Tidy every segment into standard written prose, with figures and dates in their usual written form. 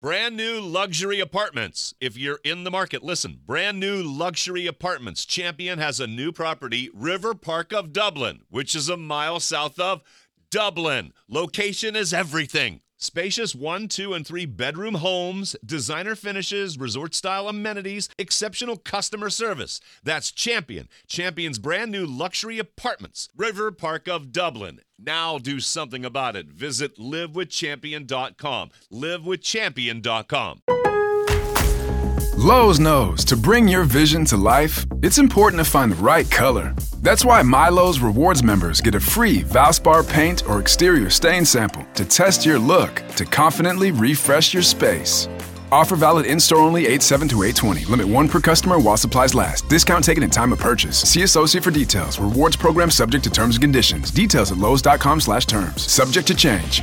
Brand new luxury apartments. If you're in the market, listen. Brand new luxury apartments. Champion has a new property, River Park of Dublin, which is a mile south of Dublin. Location is everything. Spacious 1, 2, and 3 bedroom homes, designer finishes, resort-style amenities, exceptional customer service. That's Champion. Champion's brand new luxury apartments, River Park of Dublin. Now do something about it. Visit livewithchampion.com. livewithchampion.com. Lowe's knows to bring your vision to life, it's important to find the right color. That's why MyLowe's Rewards members get a free Valspar paint or exterior stain sample to test your look to confidently refresh your space. Offer valid in-store only 8/7 to 8/20. Limit 1 per customer while supplies last. Discount taken at time of purchase. See associate for details. Rewards program subject to terms and conditions. Details at lowes.com/terms. Subject to change.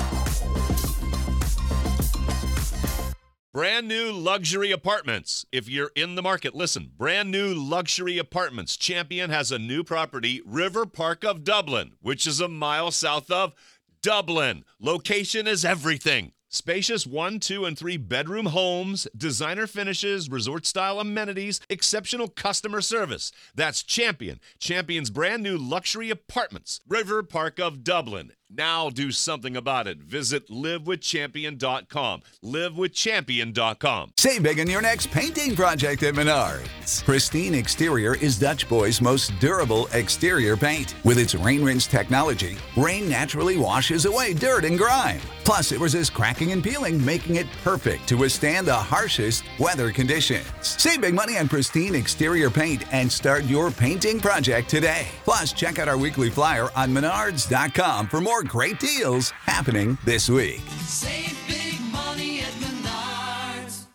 Brand new luxury apartments. If you're in the market, listen. Brand new luxury apartments. Champion has a new property, River Park of Dublin, which is a mile south of Dublin. Location is everything. Spacious 1, 2, and 3 bedroom homes, designer finishes, resort-style amenities, exceptional customer service. That's Champion. Champion's brand new luxury apartments, River Park of Dublin. Now do something about it. Visit livewithchampion.com. livewithchampion.com. Save big on your next painting project at Menards. Pristine Exterior is Dutch Boy's most durable exterior paint. With its rain rinse technology, rain naturally washes away dirt and grime. Plus, it resists cracking and peeling, making it perfect to withstand the harshest weather conditions. Save big money on Pristine Exterior paint and start your painting project today. Plus, check out our weekly flyer on Menards.com for more great deals happening this week. Save big money at Menards.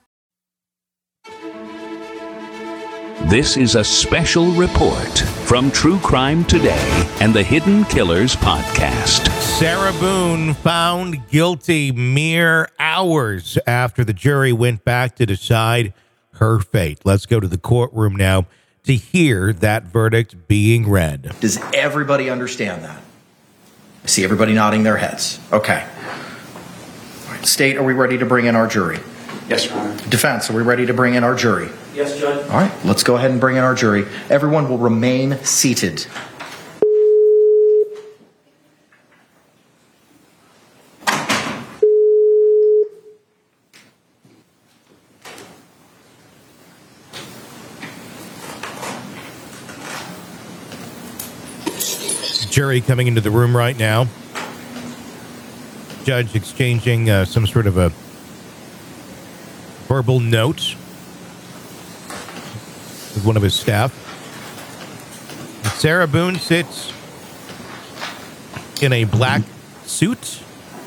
This is a special report from True Crime Today and the Hidden Killers podcast. Sarah Boone found guilty mere hours after the jury went back to decide her fate. Let's go to the courtroom now to hear that verdict being read. Does everybody understand that? I see everybody nodding their heads. Okay. All right. State, are we ready to bring in our jury? Yes, Your Honor. Defense, are we ready to bring in our jury? Yes, Judge. All right, let's go ahead and bring in our jury. Everyone will remain seated. Jury coming into the room right now. Judge exchanging some sort of a verbal note with one of his staff. And Sarah Boone sits in a black suit,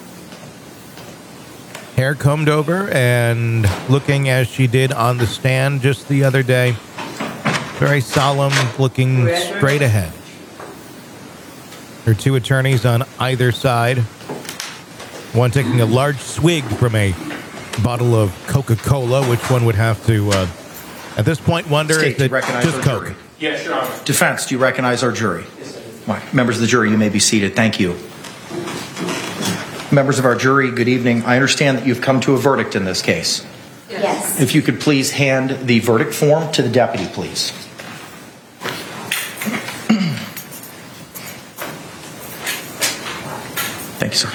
hair combed over, and looking as she did on the stand just the other day. Very solemn, looking straight ahead. Her two attorneys on either side. One taking a large swig from a bottle of Coca-Cola, which one would have to, at this point, wonder State, if it's recognize just our Coke. jury? Yes, Your Honor. Defense, do you recognize our jury? Yes, I do. All right. Members of the jury, you may be seated. Thank you. Members of our jury, good evening. I understand that you've come to a verdict in this case. Yes. If you could please hand the verdict form to the deputy, please. Thank you, sir.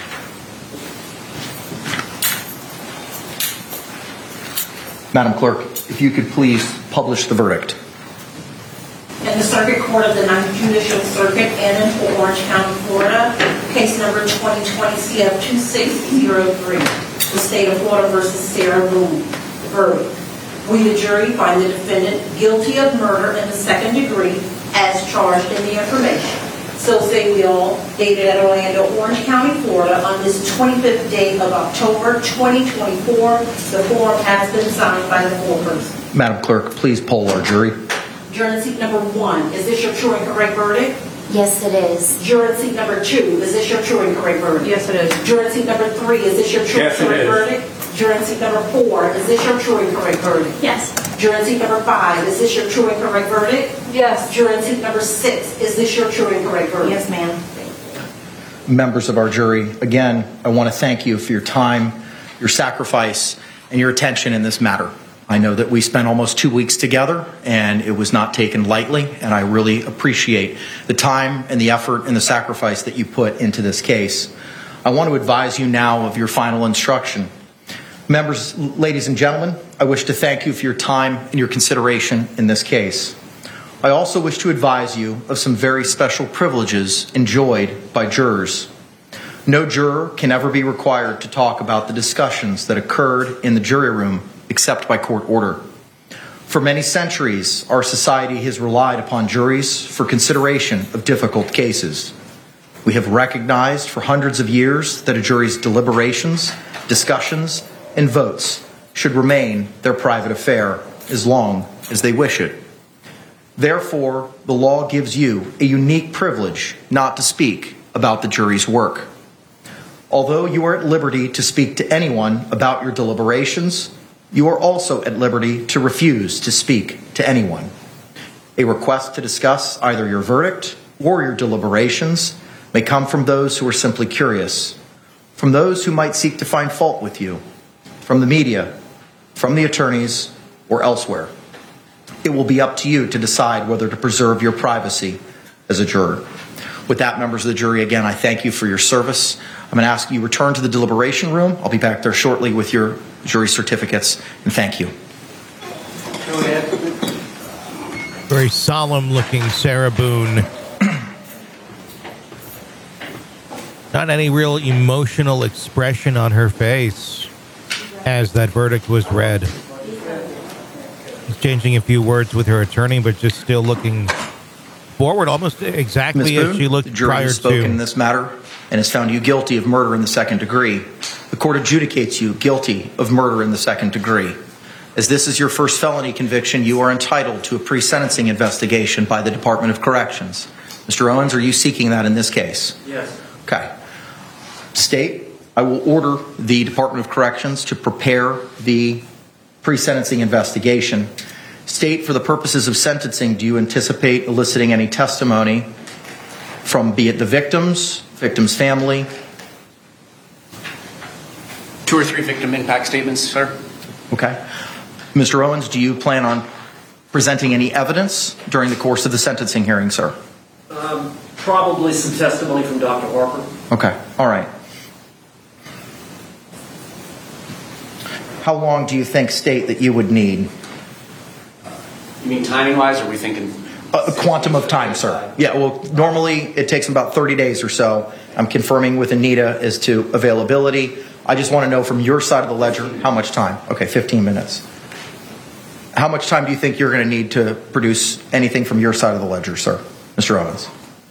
Madam Clerk, if you could please publish the verdict. In the Circuit Court of the 9th Judicial Circuit in Orange County, Florida, case number 2020 CF 2603, the state of Florida versus Sarah Boone. Verdict. We, the jury, find the defendant guilty of murder in the second degree as charged in the information. So say we all, dated at Orlando, Orange County, Florida, on this 25th day of October 2024. The form has been signed by the foreperson. Madam Clerk, please poll our jury. Juror seat number 1, is this your true and correct verdict? Yes, it is. Juror seat number 2, is this your true and correct verdict? Yes, it is. Juror seat number 3, is this your true and Yes, it correct is. verdict? Juror seat number 4, is this your true and correct verdict? Yes. Juror seat number 5, is this your true and correct verdict? Yes. Juror seat number 6, is this your true and correct verdict? Yes, ma'am. Members of our jury, again, I want to thank you for your time, your sacrifice, and your attention in this matter. I know that we spent almost 2 weeks together, and it was not taken lightly, and I really appreciate the time and the effort and the sacrifice that you put into this case. I want to advise you now of your final instruction. Members, ladies and gentlemen, I wish to thank you for your time and your consideration in this case. I also wish to advise you of some very special privileges enjoyed by jurors. No juror can ever be required to talk about the discussions that occurred in the jury room except by court order. For many centuries, our society has relied upon juries for consideration of difficult cases. We have recognized for hundreds of years that a jury's deliberations, discussions, and votes should remain their private affair as long as they wish it. Therefore, the law gives you a unique privilege not to speak about the jury's work. Although you are at liberty to speak to anyone about your deliberations, you are also at liberty to refuse to speak to anyone. A request to discuss either your verdict or your deliberations may come from those who are simply curious, from those who might seek to find fault with you, from the media, from the attorneys, or elsewhere. It will be up to you to decide whether to preserve your privacy as a juror. With that, members of the jury, again, I thank you for your service. I'm going to ask you return to the deliberation room. I'll be back there shortly with your jury certificates, and thank you. Very solemn-looking Sarah Boone. Not any real emotional expression on her face as that verdict was read. Exchanging a few words with her attorney, but just still looking forward, almost exactly Ms. Boone, as she looked the jury prior has spoken to. in this matter and has found you guilty of murder in the second degree. The court adjudicates you guilty of murder in the second degree. As this is your first felony conviction, you are entitled to a pre-sentencing investigation by the Department of Corrections. Mr. Owens, are you seeking that in this case? Yes. Okay. State, I will order the Department of Corrections to prepare the pre-sentencing investigation. State, for the purposes of sentencing, do you anticipate eliciting any testimony from, be it the victim's family? 2 or 3 victim impact statements, sir. Okay. Mr. Owens, do you plan on presenting any evidence during the course of the sentencing hearing, sir? Probably some testimony from Dr. Harper. Okay. All right. How long do you think, State, that you would need? You mean timing-wise, or are we thinking? A quantum of time, sir. Yeah, well, normally it takes about 30 days or so. I'm confirming with Anita as to availability. I just want to know from your side of the ledger how much time. Okay, 15 minutes. How much time do you think you're going to need to produce anything from your side of the ledger, sir? Mr. Owens.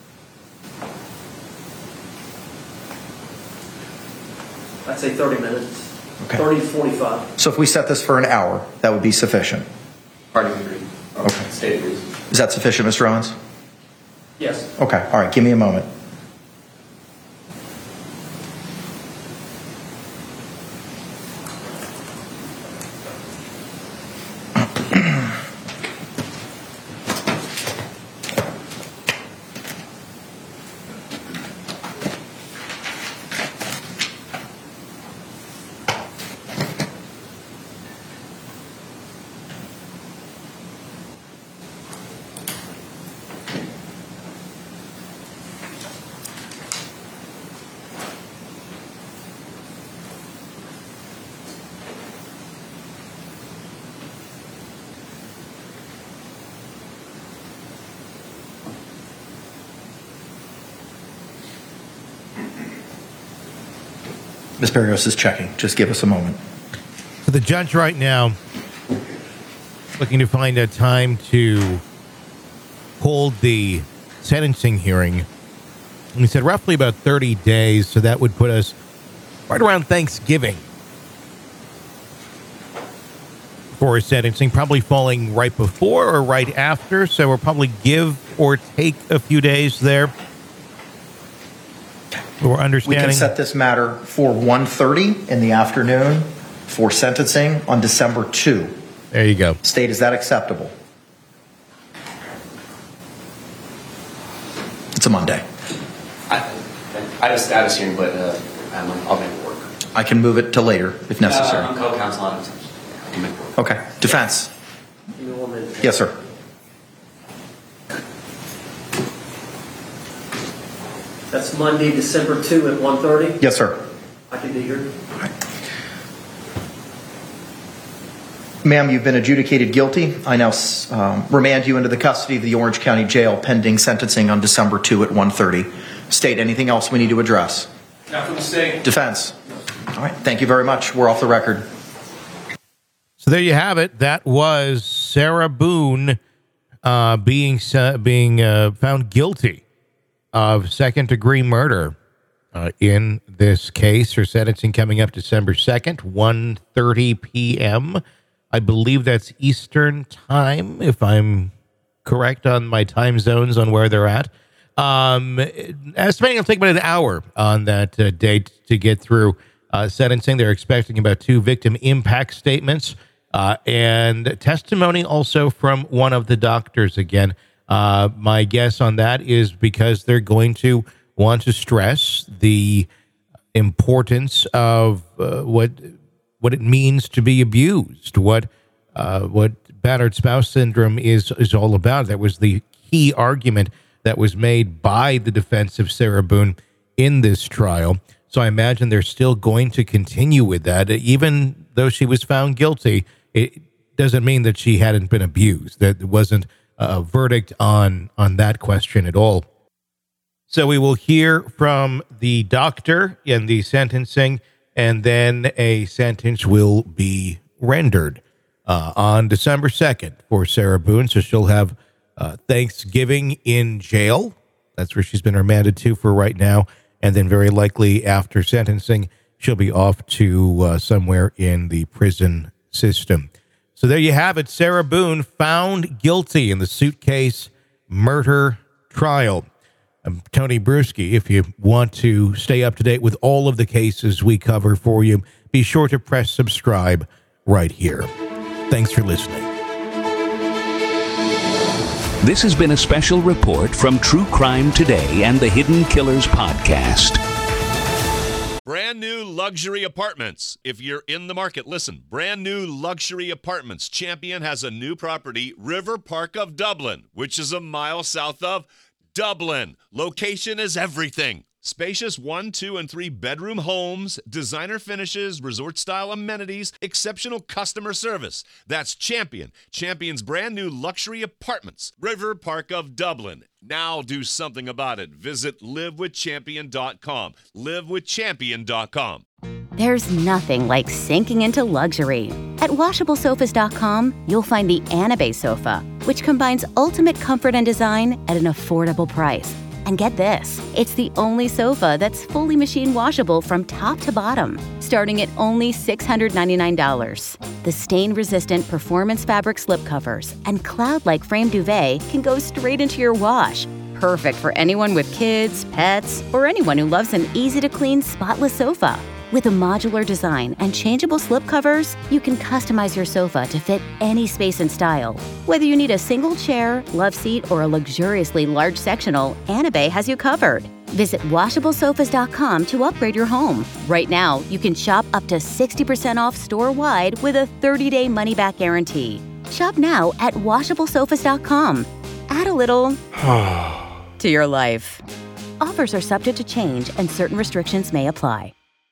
I'd say 30 minutes. Okay. 30 to 45. So if we set this for an hour, that would be sufficient. Party agreed. Okay. State agrees. Is that sufficient, Mr. Owens? Yes. Okay, all right, give me a moment. Ms. Berrios is checking. Just give us a moment. So the judge right now looking to find a time to hold the sentencing hearing. And he said roughly about 30 days, so that would put us right around Thanksgiving for sentencing, probably falling right before or right after, so we'll probably give or take a few days there. We're understanding. We can set this matter for 1:30 in the afternoon for sentencing on December 2. There you go. State, is that acceptable? It's a Monday. I have a status hearing, but I'll make it work. I can move it to later if necessary. I'm co-counsel on it. Okay. Defense. Give me 1 minute. Yes, sir. That's Monday, December 2 at 1:30. Yes, sir. I can be here. Ma'am, you've been adjudicated guilty. I now remand you into the custody of the Orange County Jail pending sentencing on December 2 at 1:30. State, anything else we need to address? Not from the state. Defense. All right. Thank you very much. We're off the record. So there you have it. That was Sarah Boone being found guilty of second-degree murder in this case. Her sentencing coming up December 2nd, 1:30 p.m. I believe that's Eastern time, if I'm correct on my time zones on where they're at. Estimating it'll take about an hour on that date to get through sentencing. They're expecting about 2 victim impact statements and testimony also from one of the doctors again. My guess on that is because they're going to want to stress the importance of what it means to be abused, what battered spouse syndrome is all about. That was the key argument that was made by the defense of Sarah Boone in this trial. So I imagine they're still going to continue with that. Even though she was found guilty, it doesn't mean that she hadn't been abused. That wasn't a verdict on that question at all. So we will hear from the doctor in the sentencing, and then a sentence will be rendered on December 2nd for Sarah Boone. So she'll have Thanksgiving in jail. That's where she's been remanded to for right now. And then very likely after sentencing, she'll be off to somewhere in the prison system. So there you have it. Sarah Boone found guilty in the suitcase murder trial. I'm Tony Bruschi. If you want to stay up to date with all of the cases we cover for you, be sure to press subscribe right here. Thanks for listening. This has been a special report from True Crime Today and the Hidden Killers podcast. Brand new luxury apartments. If you're in the market, listen. Brand new luxury apartments. Champion has a new property, River Park of Dublin, which is a mile south of Dublin. Location is everything. Spacious 1, 2, and 3 bedroom homes, designer finishes, resort-style amenities, exceptional customer service. That's Champion. Champion's brand new luxury apartments, River Park of Dublin. Now do something about it. Visit livewithchampion.com. livewithchampion.com. There's nothing like sinking into luxury. At WashableSofas.com, you'll find the Anabay sofa, which combines ultimate comfort and design at an affordable price. And get this, it's the only sofa that's fully machine washable from top to bottom, starting at only $699. The stain-resistant performance fabric slipcovers and cloud-like frame duvet can go straight into your wash. Perfect for anyone with kids, pets, or anyone who loves an easy-to-clean, spotless sofa. With a modular design and changeable slipcovers, you can customize your sofa to fit any space and style. Whether you need a single chair, love seat, or a luxuriously large sectional, Anabay has you covered. Visit WashableSofas.com to upgrade your home. Right now, you can shop up to 60% off store-wide with a 30-day money-back guarantee. Shop now at WashableSofas.com. Add a little to your life. Offers are subject to change and certain restrictions may apply.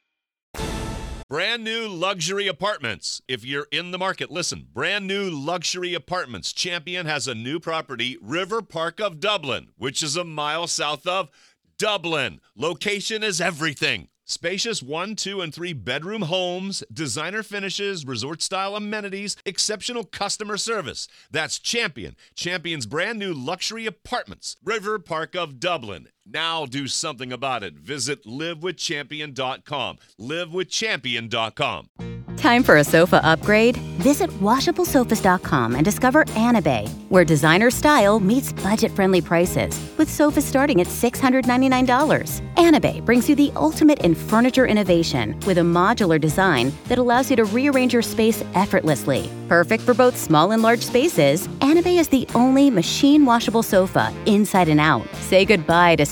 Brand new luxury apartments. If you're in the market, listen. Brand new luxury apartments. Champion has a new property, River Park of Dublin, which is a mile south of Dublin. Location is everything. Spacious 1, 2, and 3 bedroom homes, designer finishes, resort-style amenities, exceptional customer service. That's Champion. Champion's brand new luxury apartments, River Park of Dublin. Now do something about it. Visit livewithchampion.com. livewithchampion.com. Time for a sofa upgrade? Visit WashableSofas.com and discover Anabay, where designer style meets budget-friendly prices, with sofas starting at $699. Anabay brings you the ultimate in furniture innovation with a modular design that allows you to rearrange your space effortlessly. Perfect for both small and large spaces, Anabay is the only machine washable sofa inside and out. Say goodbye to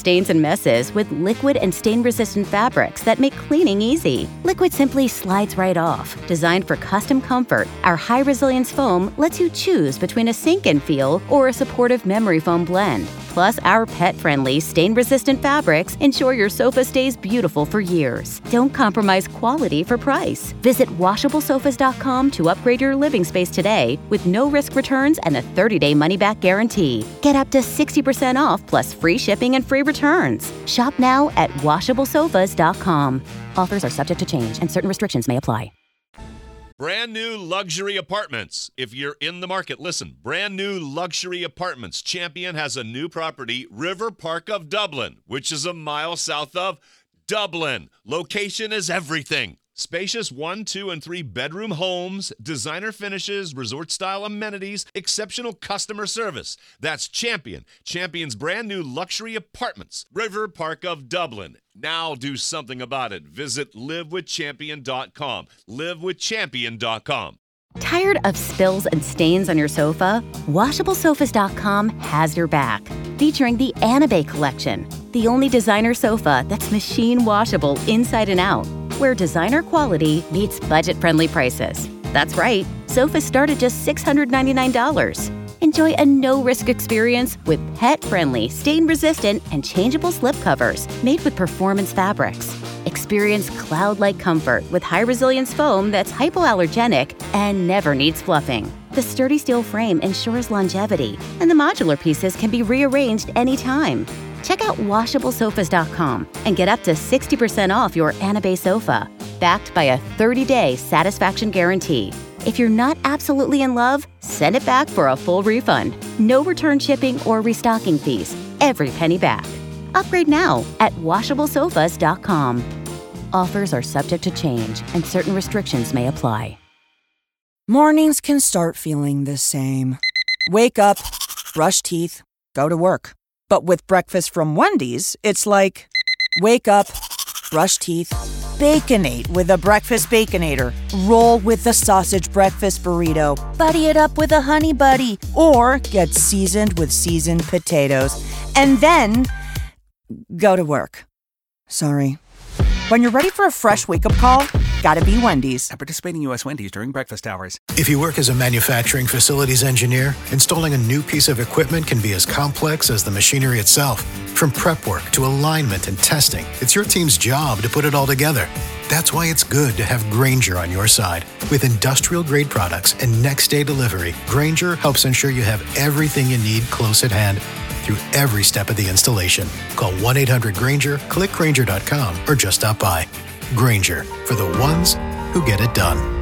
stains and messes with liquid and stain-resistant fabrics that make cleaning easy. Liquid simply slides right off. Designed for custom comfort, our high-resilience foam lets you choose between a sink-in feel or a supportive memory foam blend. Plus, our pet-friendly, stain-resistant fabrics ensure your sofa stays beautiful for years. Don't compromise quality for price. Visit WashableSofas.com to upgrade your living space today with no-risk returns and a 30-day money-back guarantee. Get up to 60% off plus free shipping and free returns. Shop now at WashableSofas.com. Offers are subject to change and certain restrictions may apply. Brand new luxury apartments. If you're in the market, listen. Brand new luxury apartments. Champion has a new property, River Park of Dublin, which is a mile south of Dublin. Location is everything. Spacious 1, 2, and 3 bedroom homes, designer finishes, resort-style amenities, exceptional customer service. That's Champion. Champion's brand new luxury apartments, River Park of Dublin. Now do something about it. Visit livewithchampion.com. livewithchampion.com. Tired of spills and stains on your sofa? WashableSofas.com has your back. Featuring the Anabay collection, the only designer sofa that's machine washable inside and out, where designer quality meets budget-friendly prices. That's right, sofas start at just $699. Enjoy a no-risk experience with pet-friendly, stain-resistant, and changeable slipcovers made with performance fabrics. Experience cloud-like comfort with high-resilience foam that's hypoallergenic and never needs fluffing. The sturdy steel frame ensures longevity, and the modular pieces can be rearranged anytime. Check out WashableSofas.com and get up to 60% off your Anabay sofa, backed by a 30-day satisfaction guarantee. If you're not absolutely in love, send it back for a full refund. No return shipping or restocking fees. Every penny back. Upgrade now at WashableSofas.com. Offers are subject to change and certain restrictions may apply. Mornings can start feeling the same. Wake up, brush teeth, go to work. But with breakfast from Wendy's, it's like, wake up, brush teeth, Baconate with a breakfast Baconator. Roll with the sausage breakfast burrito. Buddy it up with a honey buddy. Or get seasoned with seasoned potatoes. And then go to work. Sorry. When you're ready for a fresh wake-up call, gotta be Wendy's. At participating U.S. Wendy's during breakfast hours. If you work as a manufacturing facilities engineer, installing a new piece of equipment can be as complex as the machinery itself. From prep work to alignment and testing, it's your team's job to put it all together. That's why it's good to have Grainger on your side. With industrial-grade products and next-day delivery, Grainger helps ensure you have everything you need close at hand through every step of the installation. Call 1-800-GRAINGER, click Grainger.com, or just stop by. Grainger, for the ones who get it done.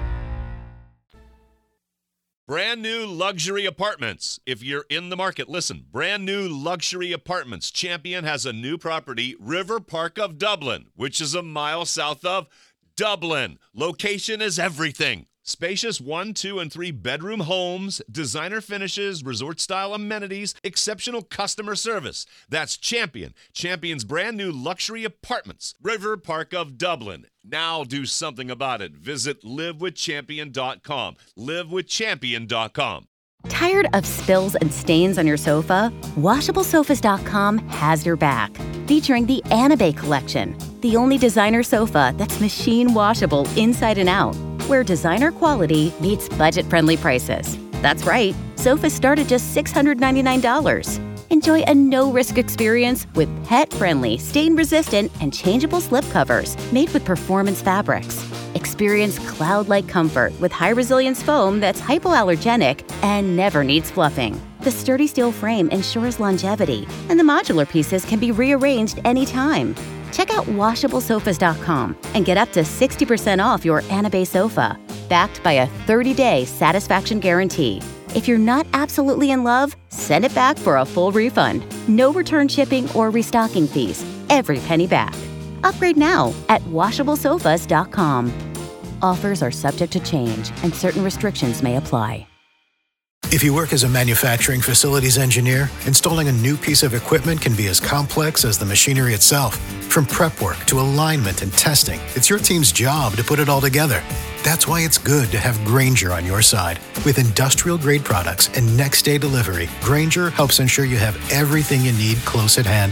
Brand new luxury apartments. If you're in the market, listen. Brand new luxury apartments. Champion has a new property, River Park of Dublin, which is a mile south of Dublin. Location is everything. Spacious 1, 2, and 3 bedroom homes, designer finishes, resort-style amenities, exceptional customer service. That's Champion. Champion's brand new luxury apartments, River Park of Dublin. Now do something about it. Visit livewithchampion.com. livewithchampion.com. Tired of spills and stains on your sofa? WashableSofas.com has your back. Featuring the Anabay collection, the only designer sofa that's machine washable inside and out, where designer quality meets budget-friendly prices. That's right, sofas start at just $699. Enjoy a no-risk experience with pet-friendly, stain-resistant, and changeable slipcovers made with performance fabrics. Experience cloud-like comfort with high-resilience foam that's hypoallergenic and never needs fluffing. The sturdy steel frame ensures longevity, and the modular pieces can be rearranged anytime. Check out WashableSofas.com and get up to 60% off your Anabay sofa, backed by a 30-day satisfaction guarantee. If you're not absolutely in love, send it back for a full refund. No return shipping or restocking fees. Every penny back. Upgrade now at WashableSofas.com. Offers are subject to change and certain restrictions may apply. If you work as a manufacturing facilities engineer, installing a new piece of equipment can be as complex as the machinery itself. From prep work to alignment and testing, it's your team's job to put it all together. That's why it's good to have Grainger on your side. With industrial-grade products and next-day delivery, Grainger helps ensure you have everything you need close at hand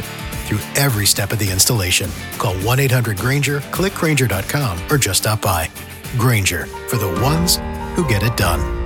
through every step of the installation. Call 1-800-GRANGER, click Grainger.com, or just stop by. Grainger, for the ones who get it done.